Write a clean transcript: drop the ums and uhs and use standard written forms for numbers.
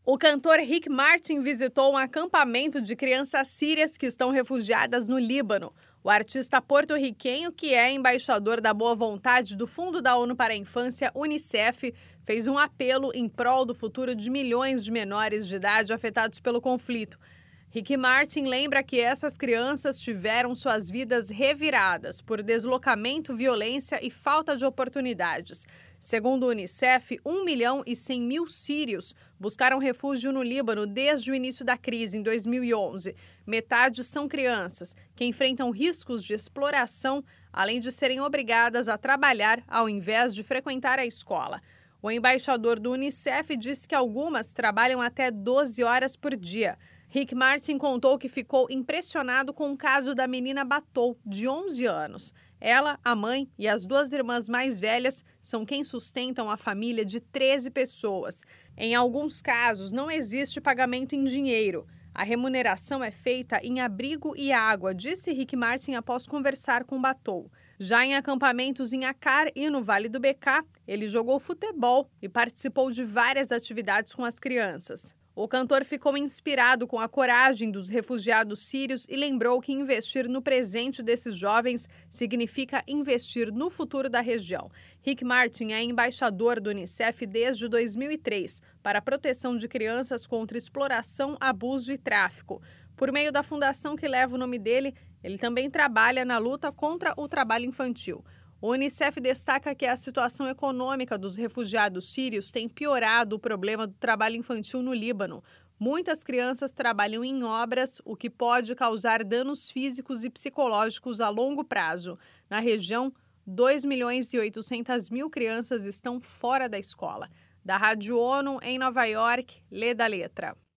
O cantor Rick Martin visitou um acampamento de crianças sírias que estão refugiadas no Líbano. O artista porto-riquenho, que é embaixador da boa vontade do Fundo da ONU para a Infância, UNICEF, fez um apelo em prol do futuro de milhões de menores de idade afetados pelo conflito. Rick Martin lembra que essas crianças tiveram suas vidas reviradas por deslocamento, violência e falta de oportunidades. Segundo o UNICEF, 1.100.000 sírios buscaram refúgio no Líbano desde o início da crise, em 2011. Metade são crianças, que enfrentam riscos de exploração, além de serem obrigadas a trabalhar ao invés de frequentar a escola. O embaixador do UNICEF disse que algumas trabalham até 12 horas por dia. Rick Martin contou que ficou impressionado com o caso da menina Batou, de 11 anos. Ela, a mãe e as duas irmãs mais velhas são quem sustentam a família de 13 pessoas. Em alguns casos, não existe pagamento em dinheiro. A remuneração é feita em abrigo e água, disse Rick Martin após conversar com Batou. Já em acampamentos em Acar e no Vale do Bekaa, ele jogou futebol e participou de várias atividades com as crianças. O cantor ficou inspirado com a coragem dos refugiados sírios e lembrou que investir no presente desses jovens significa investir no futuro da região. Rick Martin é embaixador do UNICEF desde 2003 para a proteção de crianças contra exploração, abuso e tráfico. Por meio da fundação que leva o nome dele, ele também trabalha na luta contra o trabalho infantil. O UNICEF destaca que a situação econômica dos refugiados sírios tem piorado o problema do trabalho infantil no Líbano. Muitas crianças trabalham em obras, o que pode causar danos físicos e psicológicos a longo prazo. Na região, 2.800.000 crianças estão fora da escola. Da Rádio ONU, em Nova York, Lê da Letra.